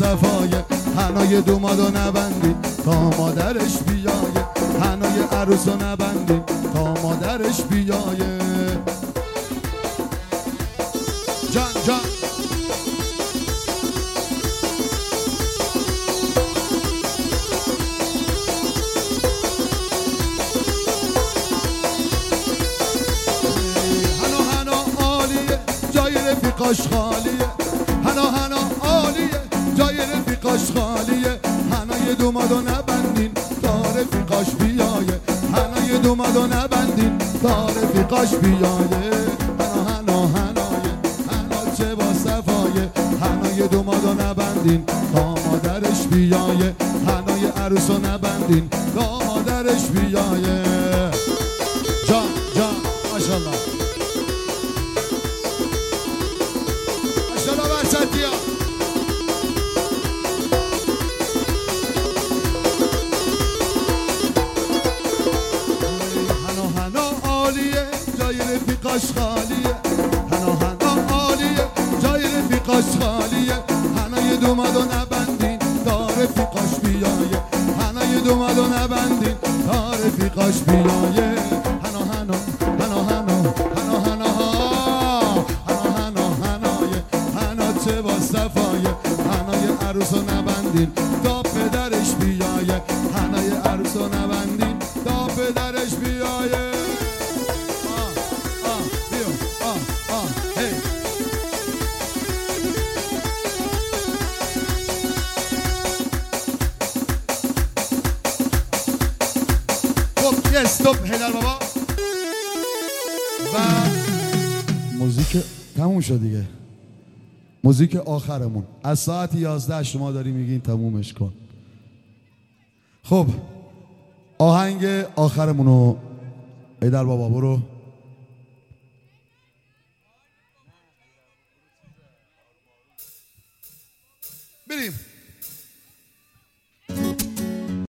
صفایه حنای دومادو نبندیم تا مادرش بیایه حنای عروسو نبندیم تا مادرش بیایه جان جان رفیقاش خالیه هنا عالیه جای رفیقاش خالیه هنای دومادو نبندین تا رفیقاش بیایه هنای دومادو نبندین تا رفیقاش بیایه هنایه هنا چه با صفایه هنای دومادو نبندین تا مادرش بیایه هنای عروسو نبندین تا مادرش بیایه جان جان ماشاءالله هنا عالیه جای رفیقاش خالیه هنا عالیه جای رفیقاش خالیه هنای دومادو نبندین تا رفیقاش بیایه هنای دومادو نبندین تا رفیقاش بیایه هنا چه با صفایه هنای عروسو نبندین تا پدرش بیایه هنای عروسو نبندین تا پدرش بیایه بیا هی خب یه استوب هیدر بابا و موزیک تموم شد دیگه موزیک آخرمون از ساعت 11 شما داری میگین تمومش کن. خب آهنگ آخرمونو ایدر بابا برو. بریم.